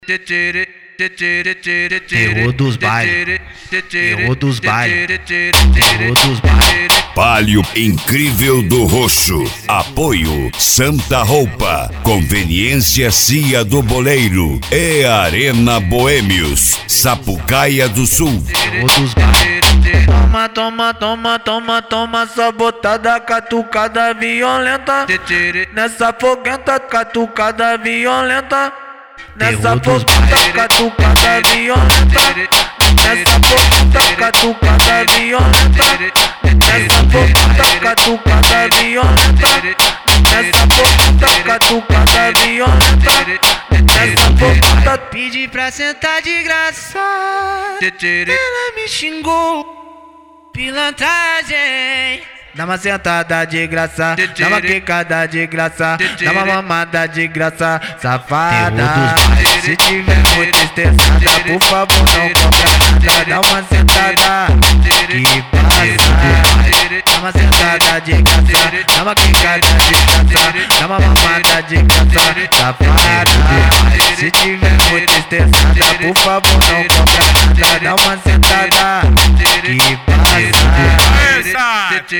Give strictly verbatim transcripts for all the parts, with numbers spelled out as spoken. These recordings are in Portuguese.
Terror dos bailes, terror dos bailes, terror dos bailes. Palio incrível do roxo. Apoio Santa Roupa. Conveniência Cia do Boleiro. E Arena Boêmios, Sapucaia do Sul. Terror dos bailes. Toma, toma, toma, toma, toma, sabotada, catucada violenta. Nessa foguenta, catucada violenta. Nessa foguenta, catucada violenta. Nessa foguenta, catucada violenta. Nessa foguenta, catucada violenta. Nessa foguenta, catucada violenta. Nessa foguenta, pedi pra sentar de graça. Ela me xingou. Pilantragem. Dá uma sentada de graça, dá uma quicada de graça, dá uma mamada de graça, safada. Se tiver muito estressada, por favor não compra nada. Dá uma sentada que passa. Dá uma sentada de graça, dá uma quicada de graça, dá uma mamada de graça, safada. Se tiver muito estressada, por favor não compra nada. Dá uma sentada que passa.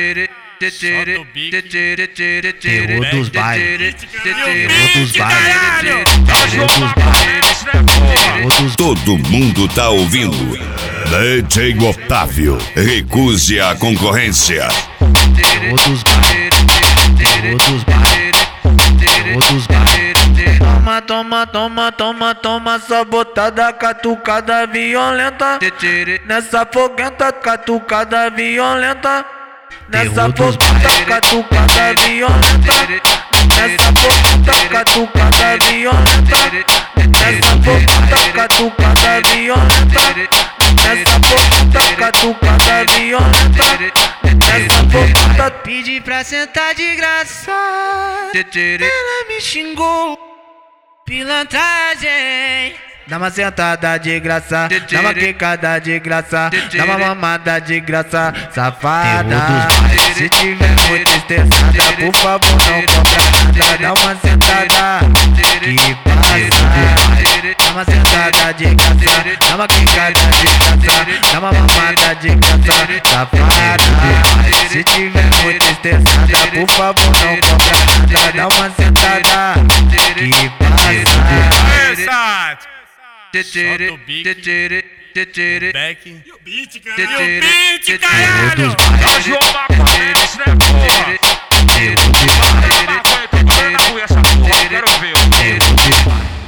Terror dos bailes, terror dos bailes, terror dos bailes. Todo mundo tá ouvindo. D J Otávio, recuse a concorrência. Terror dos bailes, terror dos bailes, terror dos bailes. Toma, toma, toma, toma, toma, sabotada, catucada violenta. Nessa foguenta, catucada violenta. Nessa foguenta, catucada violenta. Nessa foguenta, catucada violenta. Nessa foguenta, catucada violenta. Nessa foguenta, catucada violenta. Nessa foguenta, pedi pra sentar de graça. Ela me xingou. Pilantragem. Dá uma sentada de graça, dá uma quicada de graça, dá uma mamada de graça, safada. Se tiver muito estressada, por favor não compra nada. Dá uma sentada que passa. Dá uma sentada de graça, dá uma quicada de graça, dá uma mamada de graça, safada. Se tiver muito estressada, por favor não compra nada. Dá uma sentada que passa. Solta o beat, o back e o beat, caralho. Terror E o beat, caralho. dos bailes. Tá João Maconha, esse né, porra? Terror dos Bota na maconha, tô botando na rua essa porra, quero ver. bailes.